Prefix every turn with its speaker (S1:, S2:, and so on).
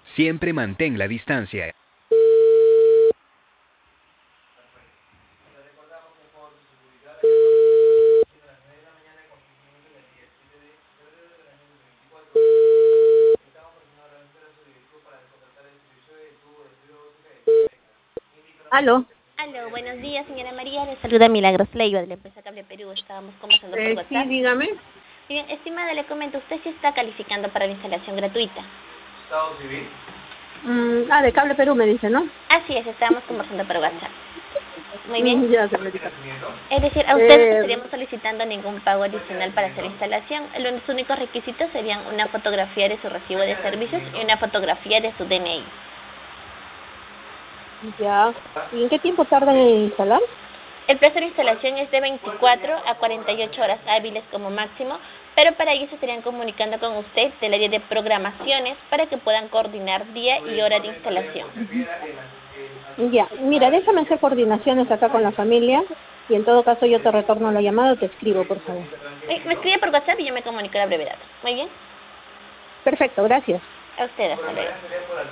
S1: Siempre mantén la distancia.
S2: Aló.
S3: Aló, buenos días, señora María. Le saluda Milagros Leiva de la empresa Cable Perú. Estábamos conversando por
S2: Sí,
S3: WhatsApp.
S2: dígame.
S3: Bien, estimada, le comento, usted sí está calificando para la instalación gratuita.
S4: ¿Estado civil?
S2: De Cable Perú me dice, ¿no?
S3: Así es, estábamos conversando por WhatsApp. Muy bien.
S2: Ya, señorita.
S3: Es decir, a usted no estaríamos solicitando ningún pago adicional para hacer la instalación. Los únicos requisitos serían una fotografía de su recibo de servicios y una fotografía de su DNI.
S2: Ya. ¿Y en qué tiempo tardan en instalar?
S3: El plazo de instalación es de 24 a 48 horas hábiles como máximo, pero para ello se estarían comunicando con usted del área de programaciones para que puedan coordinar día y hora de instalación.
S2: Ya. Mira, déjame hacer coordinaciones acá con la familia y en todo caso yo te retorno la llamada o te escribo, por favor.
S3: Me escribe por WhatsApp y yo me comunico a la brevedad. Muy bien.
S2: Perfecto, gracias.
S3: A usted, hasta luego.